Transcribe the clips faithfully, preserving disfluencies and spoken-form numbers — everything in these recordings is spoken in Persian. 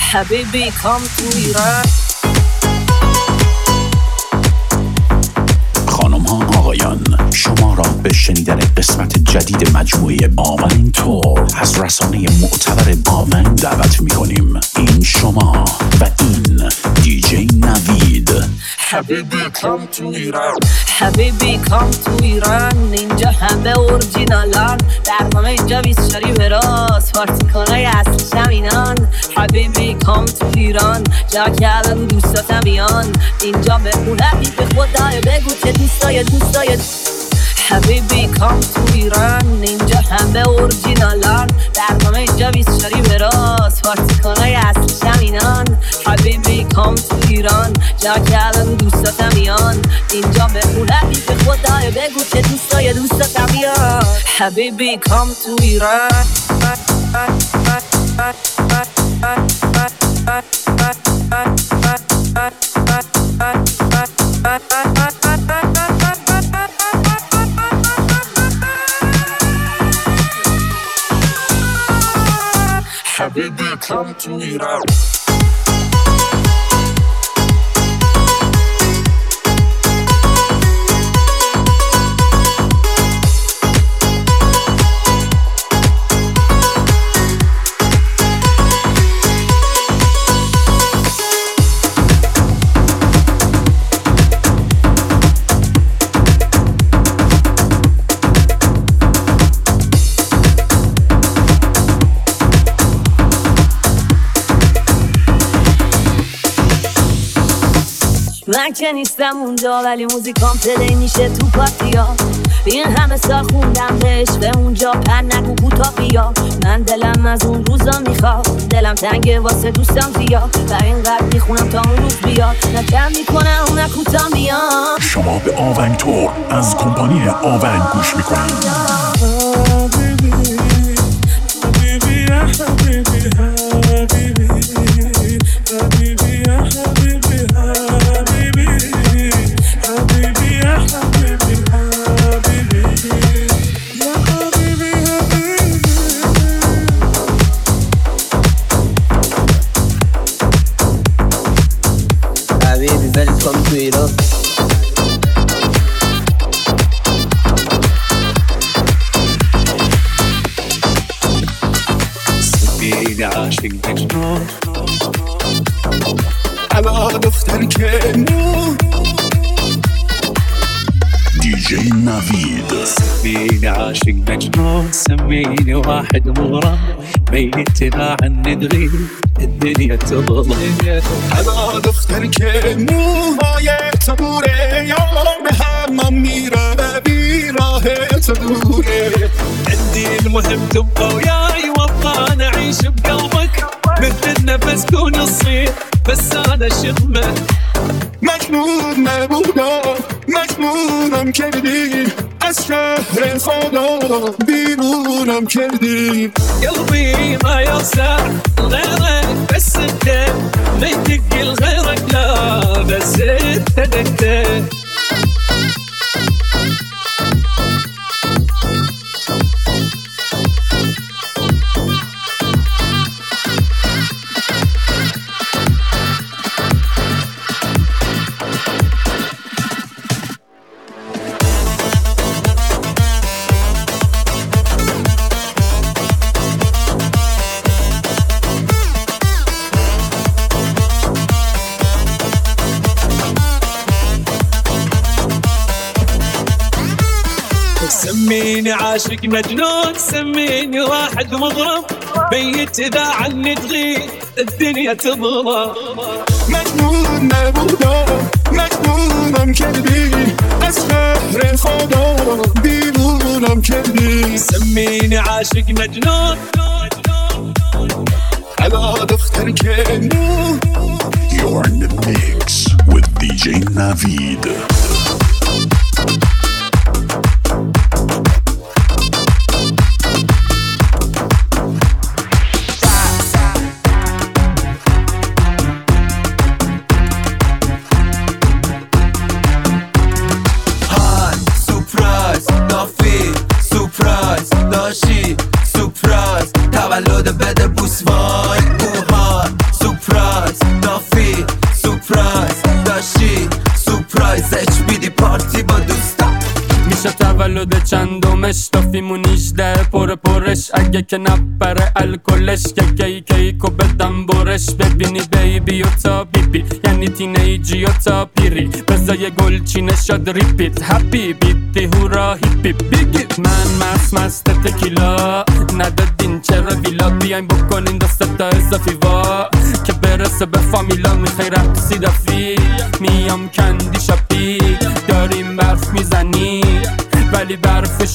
حبیبی کام تو ایران. خانم ها آقایان، شما را به شنیدن قسمت جدید مجموعه آون تور از رسانه معتبر آون دعوت می کنیم. این شما و این دیجی نوید. حبیبی کام تو ایران، حبیبی کام تو ایران. اینجا همه اورجینالان، برنامه اینجا بیست شاری به راست، پارتی کنای اصل شمینان. حبیبی کام تو ایران، جا کردن دوستاتم بیان. اینجا مهمونتی به خدای بگو که دوستای دوستای. حبیبی کام تو ایران، اینجا همه اورجینالان، برنامه اینجا بیست شاری به راست، پارتی کنای اصل شمینان. حبیبی کام تو ایران، جا کردن دوستاتم بیان. اینجا مهمونتی به خدای بگو که دوستای دوستاتم بیان. حبیبی کام تو ایران. حبیبی کام تو ایران. من که نیستم اونجا ولی موزیکام پلی میشه تو پارتیا. این همه سال خوندم به عشق اونجا، پر نگو کوتا بیا. من دلم از اون روزا میخواد، دلم تنگه واسه دوستم زیاد، و اینقدر میخونم تا اون روز بیاد، نه کم میکنم نه کوتا میاد. شما به آون تور از کمپانی آون گوش میکنید. Come to Iran. سبيني عاشق مجنون على دفتر كنو دیجی نوید. سميني عاشق مجنون، سميني واحد مغرم، ميتنا عن ندغي الدنيا تظلم. على دفتر كنو هاي تدوره يا مهمم ميره بيراه تدوره. عندي المهم تبقى وياي وابقى نعيش بقلبك، مثل النفس كون الصيف بس انا شغمه. مجنون نبودم مجنونم کردی، از شهر خدا بیرونم کردی. قلبي ما يوسع غيرك بس انت، ما يتقل غيرك لا بس انت انت. سميني عاشق مجنون، سميني واحد مغرم، بيت إذا عني تغيب الدنيا تظلم. مجنون نبودم مجنونم کردی، از شهر خدا بیرونم کردی. سميني عاشق مجنون على دفتر كنو. You're in the mix with دیجی نوید. تولد بده بوس وای اوها همش دافیمون نیجده پر پرش اگه که نبره الکلش که کی کیکو بدم برش ببینی بیبی و تا بیبی یعنی تینیجی و تا پیری بزای گلچینه شد ریپیت هپی بیتی هورا هیپی بیگی من مست مست تکیلا ندادین چرا ویلا بیاین بکنین دست تا اضافی وا که برسه به فامیلا میخوای رقصی دافی میام کندی شاپی داریم برف میزنی ولی برف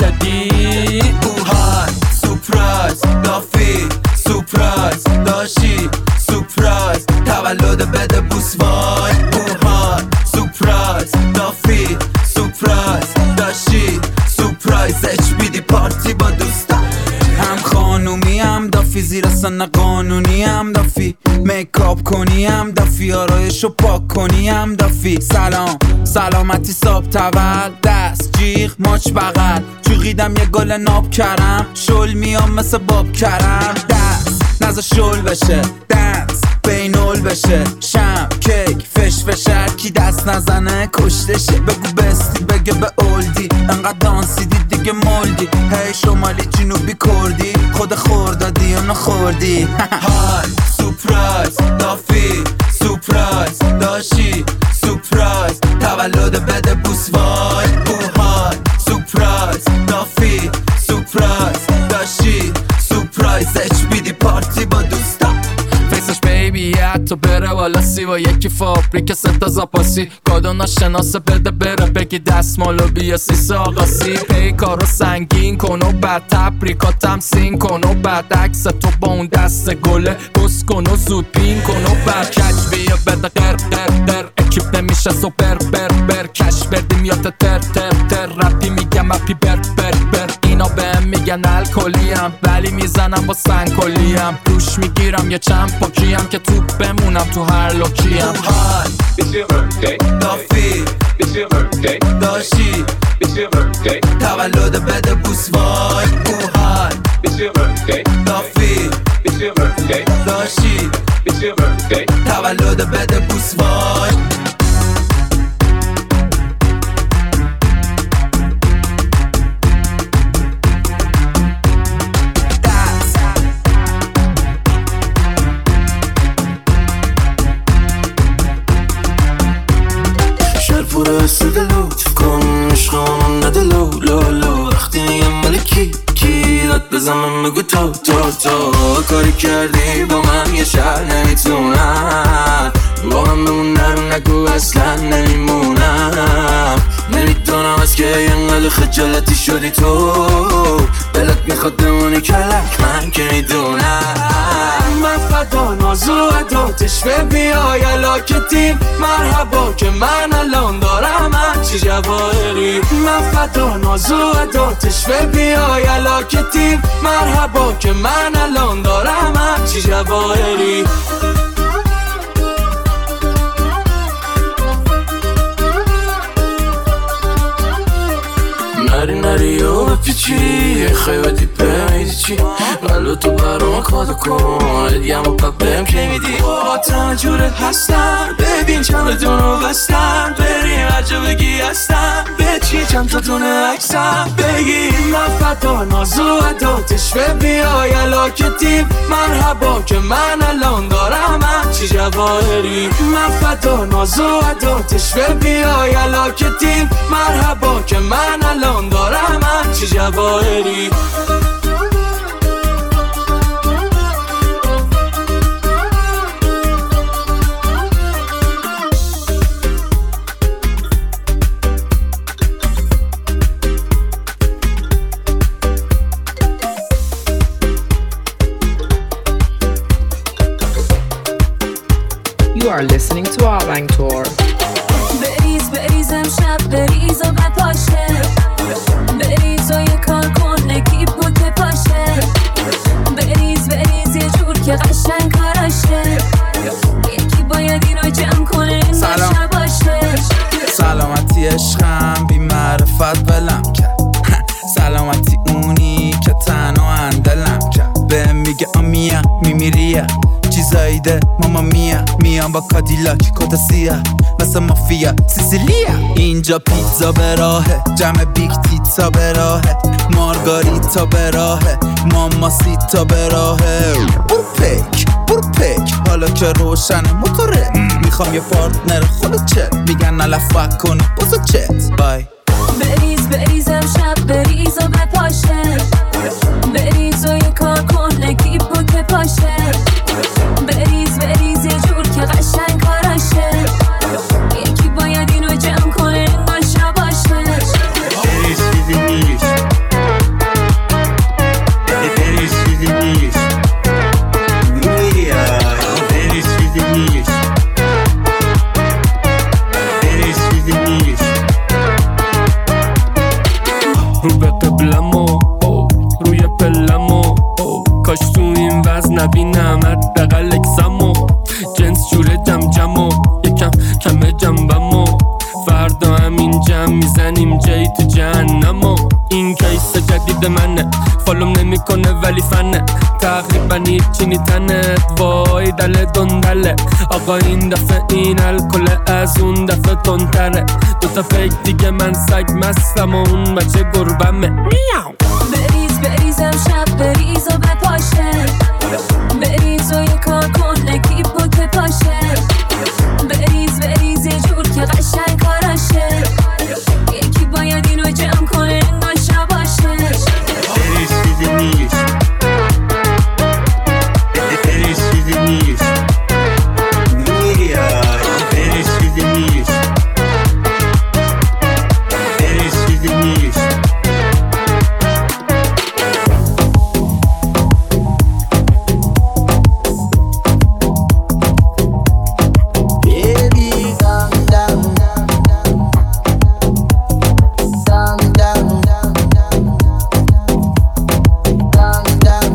شدید اوهای سپرایز دافی سپرایز داشی سپرایز تولد بده بوس وای اوهای سپرایز دافی سپرایز داشی سپرایز اچ بی دی پارتی با دوستا هم خانومی هم دافی زیر سن قانونی هم دافی میکاپ کنی هم دافی آرایشو پاک کنی هم دافی سلام سلامتی صاحب تول دست جیغ ماچ بغل چوقیدم یه گل ناب کرم شل میام مثل باب کرم دست نزا شل بشه دنس بینول بشه شم کیک فش فشر کی دست نزنه کشتشه بگو بستی بگه به اولدی انقدر دانسیدی دیگه مولدی هی شمالی جنوبی کردی خود خوردادی و نخوردی های سپرایز دافی سپرایز داشی سپرایز تولد بده بوس وای اوهای سپرایز دافی سپرایز داشی سپرایز اچ بی دی پارتی با دوستا فیسش بیبی حتی بره والا سی و یکی فابریک ستا زاپاسی کادو ناشناسه بده بره بگی دستمالو بیا سیسه آقاسی پی کارو سنگین کن و بعد تبریکاتم سین کن و بعد عکس تو با اون دست گله بس کن و زود پین کن و بعد کچ بیا بده قر قر قر اکیپ نمیشه سوپر بر بر کش بردیم یا تر تر تر رپی میگم اپی بر بر بر اینا بهم میگن الکلیم ولی میزنم با سنگکلیم روش میگیرم یه چند پاکیم که تو بمونم تو هر لوکیم It's your birthday دافی It's your birthday داشی It's your birthday تولد بده بوس وای اوهای It's your birthday دافی It's your birthday داشی It's your birthday تولد بده بوس وای پورا سد لطف کن عشقانم نده لو لو لو وقتی میگم ملکی کی داد بزنم بگو تو تو تو کاری کردی با من یه شهر نمیتونم با من بمون نرو نگو اصلا نمیمونم نمیدونم از که اینقدر خجالتی شدی تو دلت میخواد بمونی کلک من که میدونم من فدا نازو عداتش به بیای علاکتیم مرحبا که من الان دارم همچی جواهری من فدا نازو عداتش به بیای علاکتیم مرحبا که من الان دارم همچی جواهری نری نری و بپیچی خیلی دیپه میدی چی قلو تو برام کادو کن ادیم و پپم که میدی با تنجوره هستم ببین چند دونو بستم بریم هرجا بگی هستم به چی چند تا دونه عکسم بگی من فدا نازو عداتش به بیای علاکتیم مرحبا که من الان دارم همچی جواهری من فدا نازو عداتش به بیای علاکتیم مرحبا که من الان دارم همچی جواهری You are listening to Avang Tour. بریز بریز امشب بریز و بپاشه بریز و یه کار کن نکیب بود بپاشه بریز بریز یه جور که قشنگ کاراشه یکی باید اینو جمع کنه این باشه باشه سلامتی عشقم بی معرفت بلم کرد سلامتی اونی که تنها اندلم کرد بهم میگه آمیا میمیریه چیزایی ده ماما میا میام با کادیلاک کتا سیاه مثل مافیا سیسیلیا. اینجا پیتزا به راهه، جمع بیگ تیتا به راهه، مارگاریتا به راهه، ماماسیتا به راهه. برو پک برو پک حالا که روشن موتوره، میخوام یه پارتنر خود چت، میگن نلفک کن بازو چت. بای بریز بریز امشب بریز و بپاشه، بریز و یه کار کن لکیپو که پاشه، بریز بریز یه جور که قشنگ کاراشه، یکی باید اینو جمع کنه انگار شباشه. بریز بیدی نیش بریز بیدی نیش نویا بریز بیدی نیش بریز بیدی نیش رو به قبلمو روی پلمو، کاش تو این وزن نبینم حداقل اکسمو، جنس جوره جم جمو یکم کمه جنبمو، فردا همین جمع میزنیم جای تو جهنمو. این کیس جدید منه، فالوم نمیکنه ولی فنه، تقریبا هیچی نیتنت وای دل دندله. آقا این دفعه این الکل از اون دفعه تندتره، دوتا پیک دیگه من سگ مستم و اون بچه گربمه. بریز بریز امشب بریز و بپاشه، بریز و یه کار کن لکیپو که پاشه، بریز بریز یه جور که قشنگ کاراشه، یکی باید اینو جمع کنه انگار شباشه. بریز بیدی نیش بریز بیدی نیش نویا بریز بیدی نیش بریز بیدی نیش. Baby, calm down, calm down, calm down,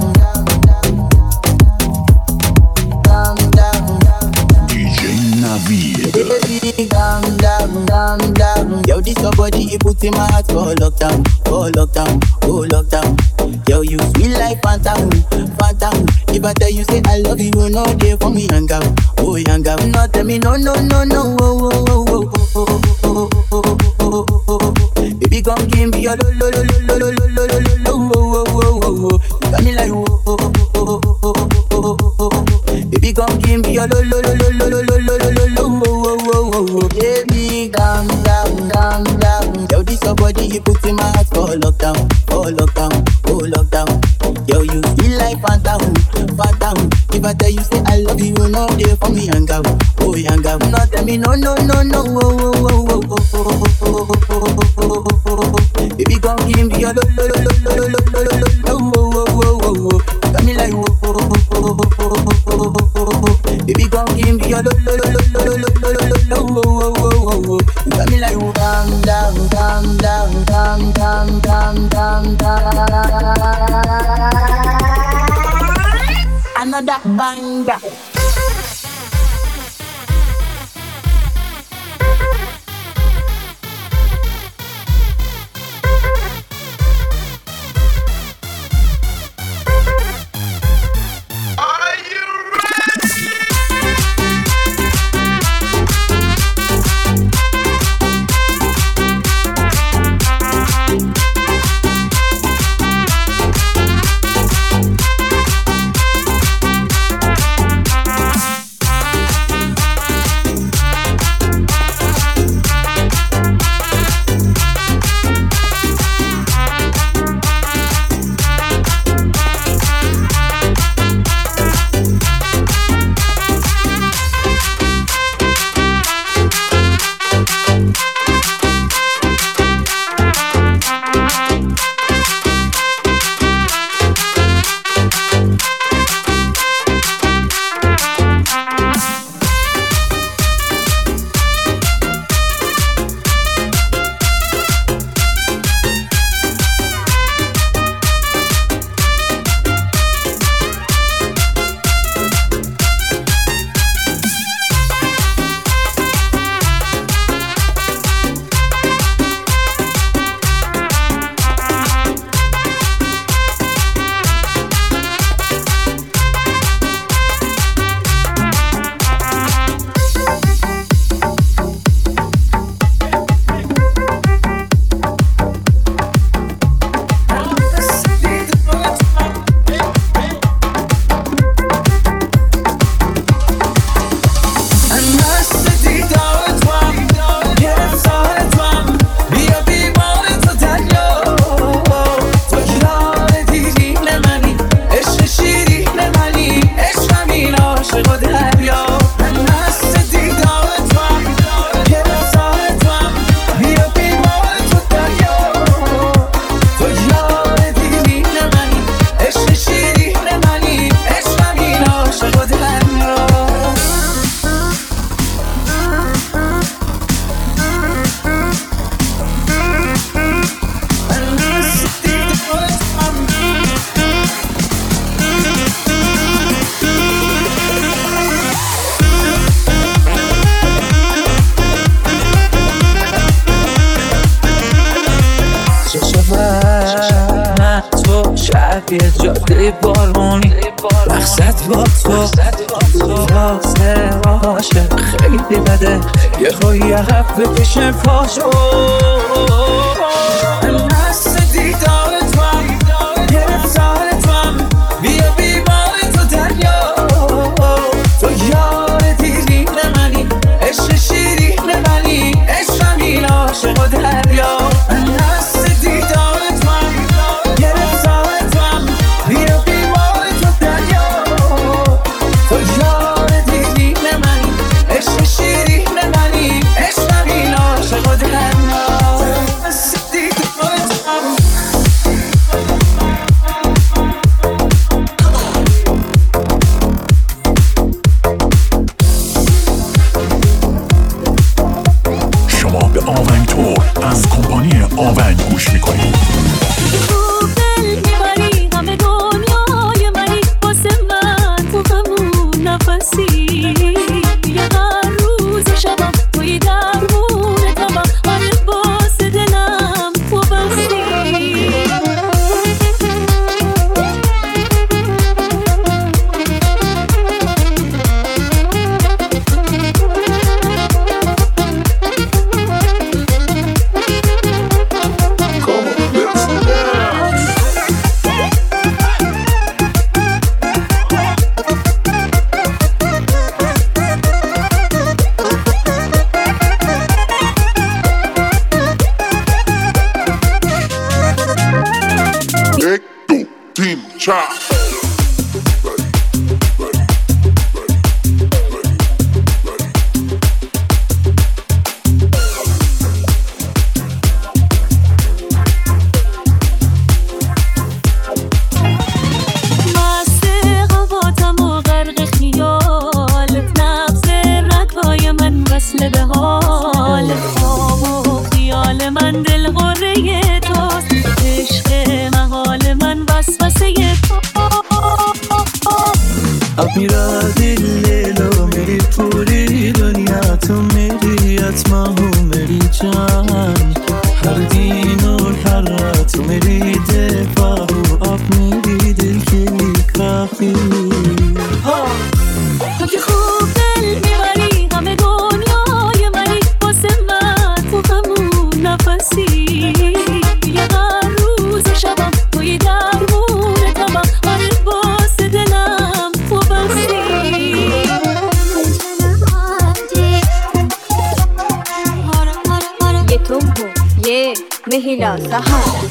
calm down. دی جی Navid. Baby, calm down, calm down. Yo, this your body, you put in my heart for lockdown, for lockdown, for lockdown. Yo, you sweet like phantom, phantom. If I tell you say I love you, you know they for me young girl, oh young girl. No tell me no, no, no, no, oh, oh, oh, oh, oh, oh, oh, oh, oh. Baby, come give me your lo, lo, lo, lo, lo, lo, lo, lo, lo, lo, oh, oh, oh, oh, oh. You got me like oh, oh, oh, oh, oh, oh, oh, oh. Baby, come give me your lo, lo, lo, lo, lo, lo, lo, lo, lo, lo, oh, oh, oh, oh, oh. Baby, calm down, calm down. Yo, this your body, you put in my heart for lockdown, for lockdown, for lockdown. Yo, you feel like phantom, phantom. If I tell you say I love you, you know they for me young girl, oh young girl. No tell me no, no, no, no, oh, oh, oh, oh, oh, oh, oh, oh, oh, oh. Baby, come give me your lo, lo, lo, lo, lo, lo, lo, lo, lo, oh, oh, oh, oh, oh. Got me like oh, oh, oh, oh, oh, oh, oh, oh. Baby, come give me your lo, lo, lo, lo, lo, lo, lo, lo, lo, oh, oh, oh, oh, oh. You got me like oh. Calm down, calm down, calm down, calm down, down. Another banger. یه جاده بارونی مقصد با تو واسه عاشق خیلی بده یه خوی عقب بکشه پاشو نست دیدار توام گرفتار توام بیا بیمار تو دریا تو یار دیرین منی عشق شیرین منی عشقمی عاشق و دریا نست دیدار توام گرفتار توام بیا بیمار تو دریا تو یار دیرین منی عشق شیرین منی عشقمی عاشق و دریا نست دیدار توام شما به آونگ تور از کمپانی آونگ گوش میکنید. خوب دل میبری همه دنیای منی واسه من تو همون نفسی یه هر روز شبم توی درمون تمام آره واسه دلم تو بستی یک دو تین چار وصله به حال خواب و خیال من دل غره توست عشق محال من وسوسه میرا دل لیلو میری پوری دنیا تو میری اتما هو میری جان هر دین و هر رات میری دفاع و آب میری دل کلی کافی تو که خوب دل میبری همه دنیای منی واسه من تو همون نفسی یه هر روز شبم توی درمون تمام آره واسه دلم تو بستی یه تو یه مهیلا سهر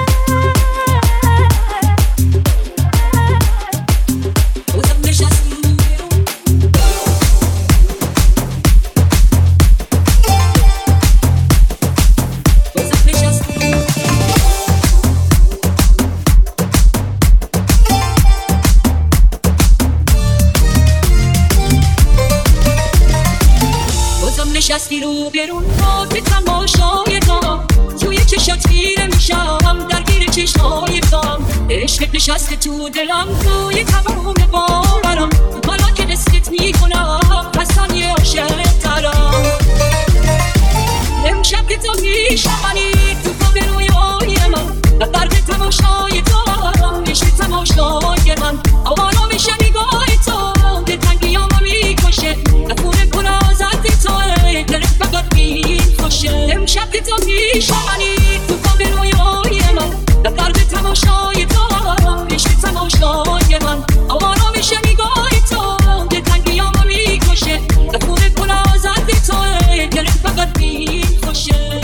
نشستی رو برون با به تماشای دام توی چشات خیره میشم درگیر چشمای دام عشق نشسته تو دلم توی تمام باورم حالا که دستت میکنم پسان یه عاشق ترم امشب که تو میشمنی تو پا به رویای من و درد تماشای دارم عشق تماشای من آوانا میشه نگاه تو به تنگی آما میکشه نفونه پرازد تو دلت فقط میخوشه امشب که تو میشمنی تو پا به رویای من و درد تماشای دارم عشق تماشای من آوانا میشه نگاه تو به تنگی آما میکشه نفونه پرازد تو دلت فقط میخوشه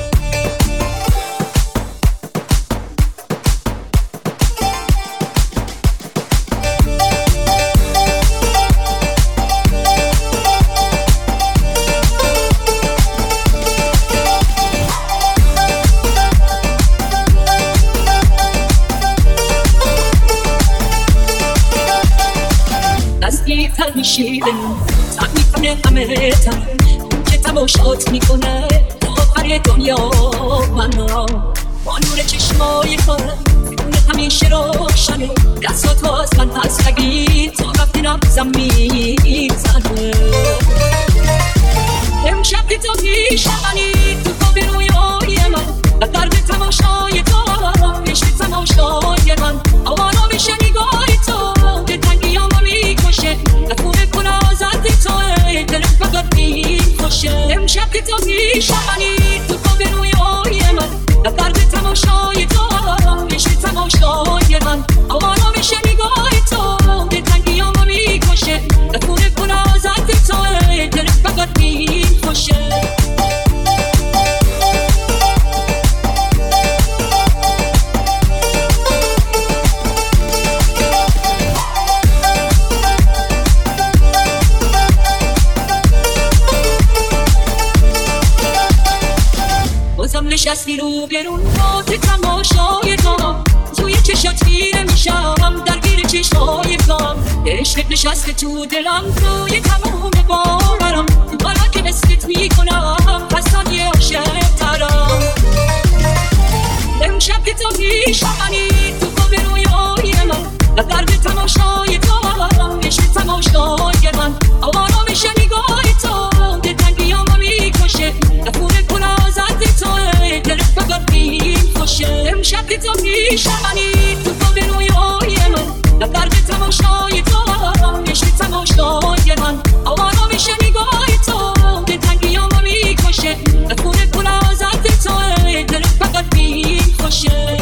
تر میشی به من تب میکنه همه تر اون که تماشات میکنه تا آخر دنیا منو با نور چشمای خواهد اون همیشه روشنه دستات از من پس نگیر تا وقتی نبزم میزنه امشب که تو میشمنی تو پا به رویای من و درد تماشای تو عشق تماشای من امشب که تو میشمنی تو خواب رویای من در درد تماشای تو میشه تماشای من آمانا میشه نگاه تو به تنگی آما میکشه در خونه پر آزد توه دلت فقط میخوشه بازم نشستی رو برون با تماشای تو توی چشات خیره میشم درگیر چشمای کام عشق نشسته تو دلم روی تمام باورم حالا که مثلت میکنم پسانی عاشق ترم امشب که تو میشمنی تو خواب رویای من در درد تماشای تو میشه تماشای من آمانا میشه نگاه تو به تنگی آما میکشه در خونه پر آزد توه دلت فقط میخوشه امشب که تو میشمنی تو خواب رویای من در درد تماشای تو میشه تماشای من آمانا میشه نگاه تو به تنگی آما میکشه در خونه پر آزد توه دلت فقط میخوشه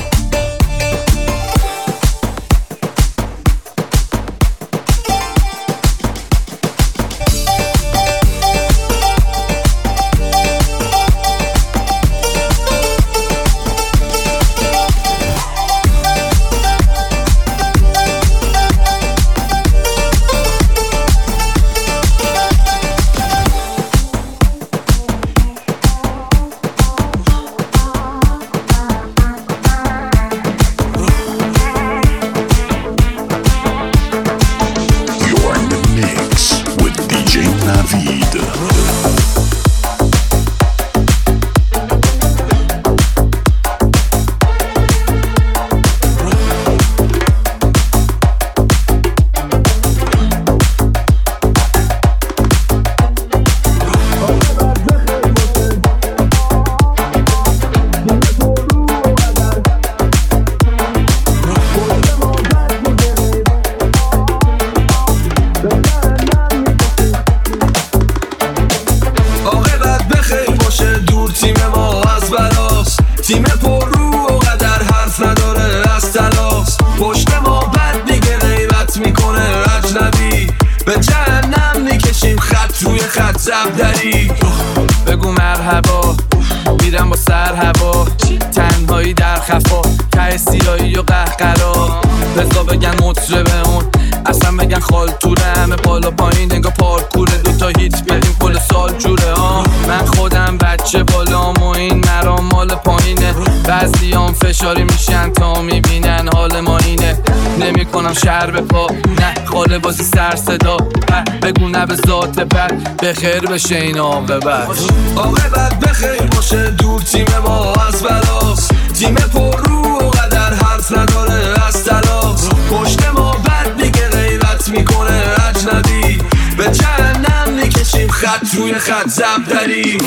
بگو مرحبا میرم با سر هوا تنهایی در خفا ته سیایی و قهقرا بزا بگن مطربه اون اصلا بگن خال توره همه بالا پایین انگار پارکوره دوتا هیت بیاریم کل سال جوره ها من خودم بچه بالام و این مرام مال پایینه بعضیام فشاری میشن تا میبینن حال ما اینه نمی کنم شهر به پا نه خاله بازی سر صدا بگو نه به ذات بد بخیر بشه این عاقبت عاقبت بخیر باشه دور تیم ما از بلاست تیم پر رو و قدر حرف نداره از تلاس پشت ما بد میگه غیبت میکنه اجنبی به جهنم میکشیم خط روی خط زبدری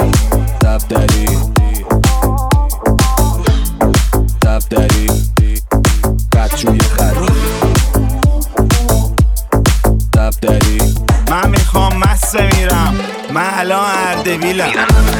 زبدری زبدری خط روی خط زبدری من میخوام مسته میرم من الان اردبیلم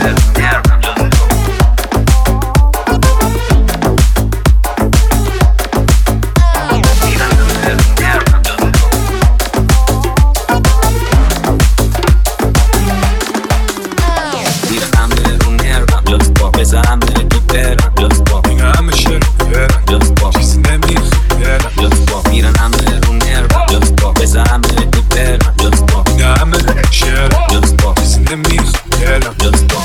بزنم به تو برم جز با میگه همه شروع برم جز با چیزی نمیخورم جز با میرن همه رو نرم جز با بزنم به تو برم جز با میگه همه شروع جز با چیزی نمیخورم جز با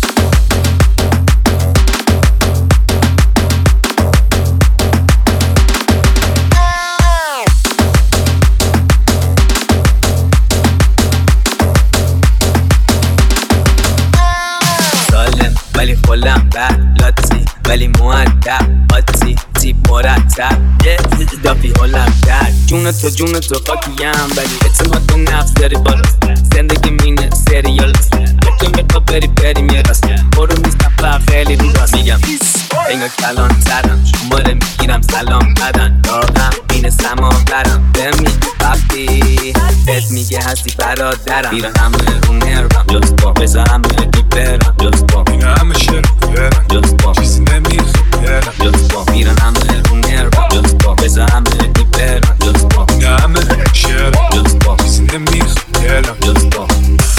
ولی خلم بد لاتی ولی مؤدب آتی تیپ مرتب یه دافی حالم در جون تو جون تو خاکیم ولی اعتماد به نفس داری بالا زندگی مینه سریال بکن به تو بری بری میراست برو نیستم و خیلی رو راست میگم انگار کلان ترم شماره میگیرم سلام بدن داغم اینه سما برم بهم میگه وقتی بهت میگه هستی برادرم میرن همه رو نرم جز با بزا همه دی برم جز با میرن همه شروع برم جز با چیزی نمیخوام جز با میرن همه رو نرم جز با بزا همه دی برم جز با میرن همه شروع جز با چیزی نمیخوام جز با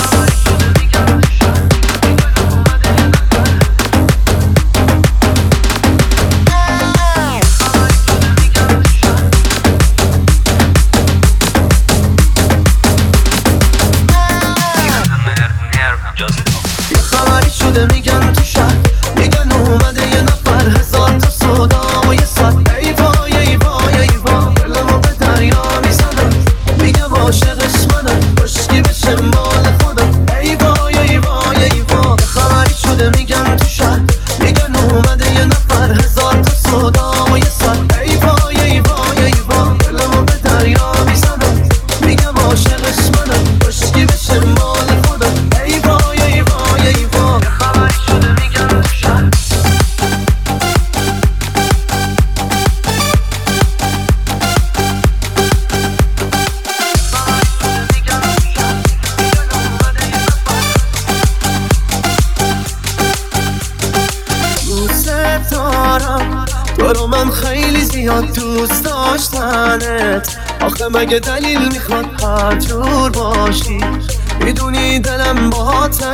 میگن تو شهر میگن اومده یه نفر هزار تا صدا و یه صد ای وای ای وای ای وای دلمو به دریا میزنم میگم عاشقش منم باشکی بشه مال خودم ای وای ای وای ای وای خبری شده میگن تو شهر میگن اومده یه نفر هزار تا صدا و یه صد ای وای ای وای ای وای دلمو به دریا میزنم میگم عاشقش منم باشکی بشه مال خودم ای وای ای وای ای وای تو رو من خیلی زیاد دوست داشتنت آخه مگه دلیل میخواد هر جور باشی میدونی دلم باته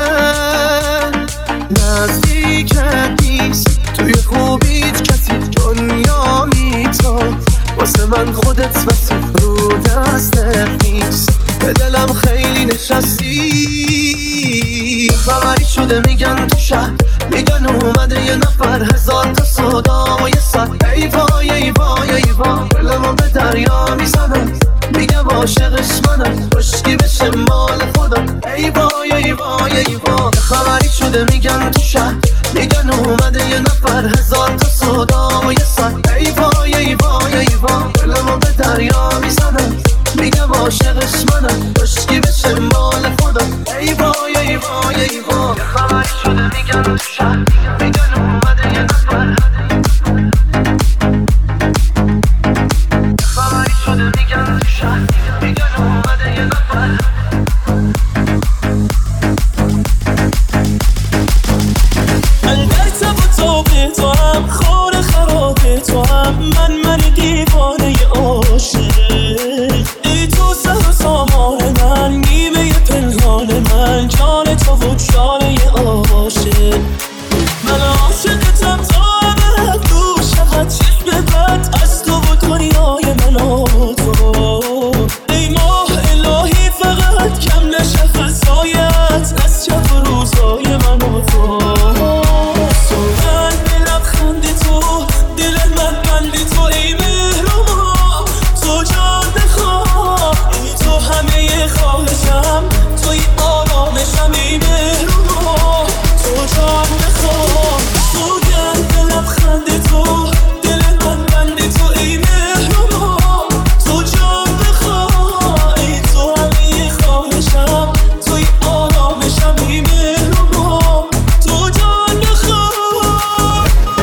نزدیکت نیست توی خوبیت کسی دنیا میتو واسه من خودت واسه رو دستت نیست به دلم خیلی نشستی خبری شده میگن تو شهر میگن اومده یه نفر هزار تا صدا و یه صد ای وای ای وای ای وای دلمو به دریا میزنم میگم عاشقش منم باشکی بشه مال خودم ای وای ای وای ای وای خبری شده میگن تو شهر میگن اومده یه نفر هزار تا صدا و یه صد ای وای ای وای ای وای دلمو به دریا میزنم میگم عاشقش منم باشکی بشه مال خودم ای وای ای وای ای وای خبری شده میگن تو شهر میگن اومده یه نفر خبری شده میگن تو شهر میگن اومده یه نفر من در تب و تاب تو هم خور خراب تو هم من من دیوانه عاشق ای تو سر و سامان من نیمه پنهان من جان تو و جان عاشق من عاشقتم تا ابد دور شود چشم بد از تو و دنیای من و تو ای ماه الهی فقط کم نشه فضایت از شب و روزای من و تو سوگن به لبخند تو دل من بند تو ای مهربان تو جان بخواه ای تو همه خواهشم توی آرامشم ای مهربان تو جان بخواه سوگن به لبخند تو دل من بند تو ای مهربان تو جان بخواه ای تو همه خواهشم توی آرامشم ای مهربان تو جان بخواه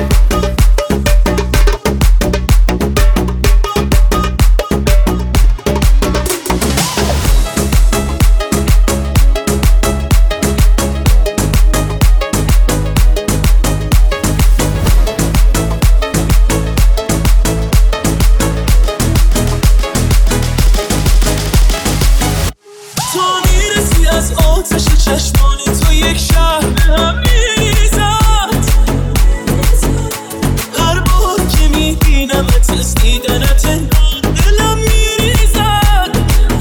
تو میرسی از آتش چشمانی تو یک شهر به هم میریزد هر بار که میبینمت از دیدنت دلم میریزد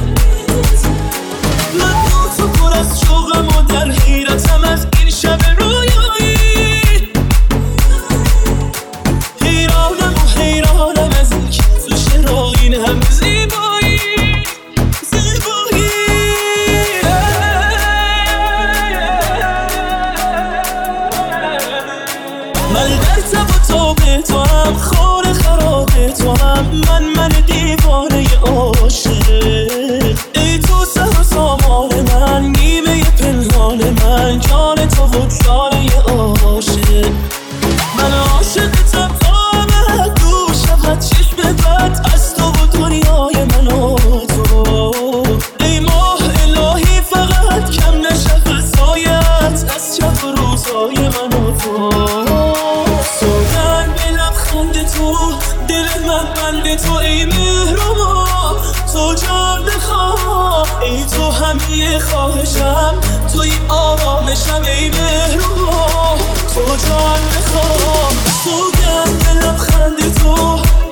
من با تو پر از شوقم و در حیرتم از این شب رویایی حیرانم و حیرانم از این که تو چرا این هم زیبایی زیبایی فدای خواهشم، توی آرامشم ای مهربان، تو جان میخوام، سوگند لبخند تو